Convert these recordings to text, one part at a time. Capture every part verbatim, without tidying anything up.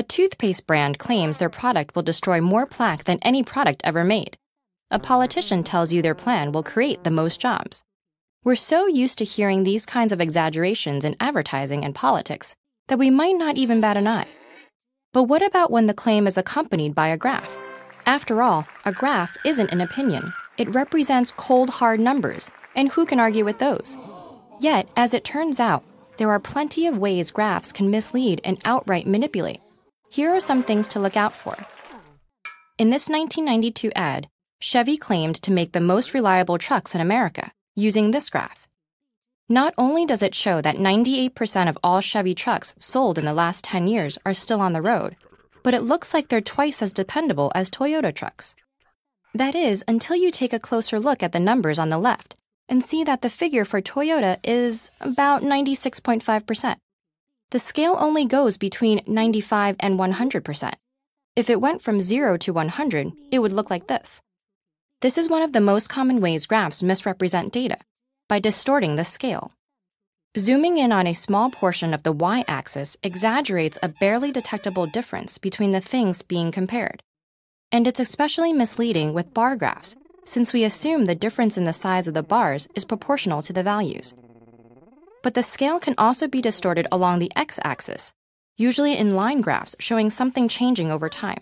toothpaste brand claims their product will destroy more plaque than any product ever made. A politician tells you their plan will create the most jobs. We're so used to hearing these kinds of exaggerations in advertising and politics that we might not even bat an eye. But what about when the claim is accompanied by a graph? After all, a graph isn't an opinion. It represents cold, hard numbers, and who can argue with those? Yet, as it turns out, there are plenty of ways graphs can mislead and outright manipulate. Here are some things to look out for. In this nineteen ninety-two ad, Chevy claimed to make the most reliable trucks in America using this graph. Not only does it show that ninety-eight percent of all Chevy trucks sold in the last ten years are still on the road, but it looks like they're twice as dependable as Toyota trucks. That is, until you take a closer look at the numbers on the left and see that the figure for Toyota is about ninety-six point five percent. The scale only goes between ninety-five and one hundred percent. If it went from zero to one hundred, it would look like this. This is one of the most common ways graphs misrepresent data, by distorting the scale. Zooming in on a small portion of the y-axis exaggerates a barely detectable difference between the things being compared. And it's especially misleading with bar graphs, since we assume the difference in the size of the bars is proportional to the values. But the scale can also be distorted along the x-axis, usually in line graphs showing something changing over time.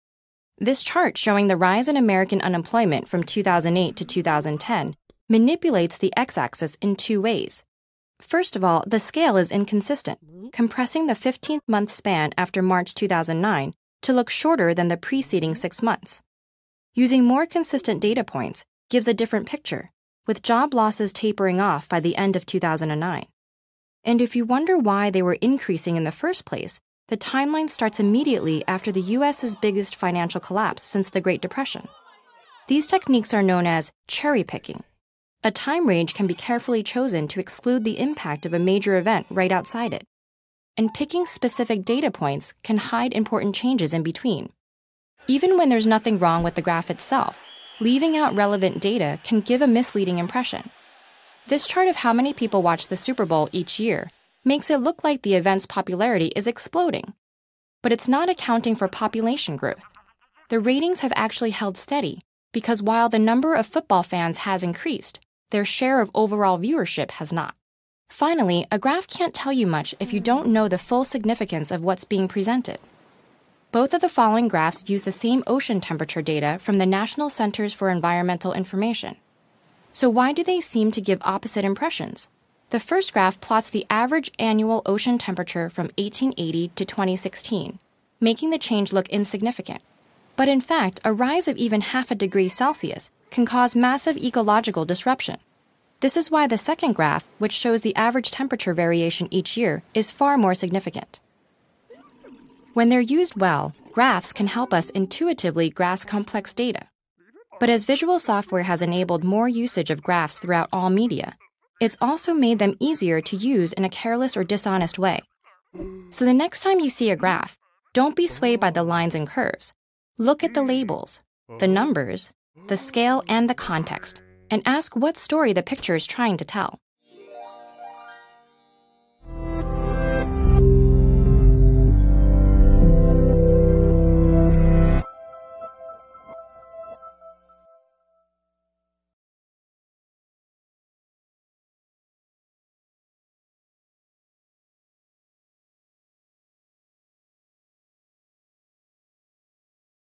This chart showing the rise in American unemployment from two thousand eight to two thousand ten manipulates the x-axis in two ways. First of all, the scale is inconsistent, compressing the fifteenth-month span after March two thousand nine to look shorter than the preceding six months. Using more consistent data points gives a different picture, with job losses tapering off by the end of two thousand nine. And if you wonder why they were increasing in the first place, the timeline starts immediately after the U S's biggest financial collapse since the Great Depression. These techniques are known as cherry picking. A time range can be carefully chosen to exclude the impact of a major event right outside it. And picking specific data points can hide important changes in between. Even when there's nothing wrong with the graph itself, leaving out relevant data can give a misleading impression. This chart of how many people watch the Super Bowl each year makes it look like the event's popularity is exploding. But it's not accounting for population growth. The ratings have actually held steady because while the number of football fans has increased, their share of overall viewership has not. Finally, a graph can't tell you much if you don't know the full significance of what's being presented. Both of the following graphs use the same ocean temperature data from the National Centers for Environmental Information. So why do they seem to give opposite impressions? The first graph plots the average annual ocean temperature from eighteen eighty to twenty sixteen, making the change look insignificant. But in fact, a rise of even half a degree Celsius can cause massive ecological disruption. This is why the second graph, which shows the average temperature variation each year, is far more significant. When they're used well, graphs can help us intuitively grasp complex data. But as visual software has enabled more usage of graphs throughout all media, it's also made them easier to use in a careless or dishonest way. So the next time you see a graph, don't be swayed by the lines and curves. Look at the labels, the numbers, the scale, and the context, and ask what story the picture is trying to tell.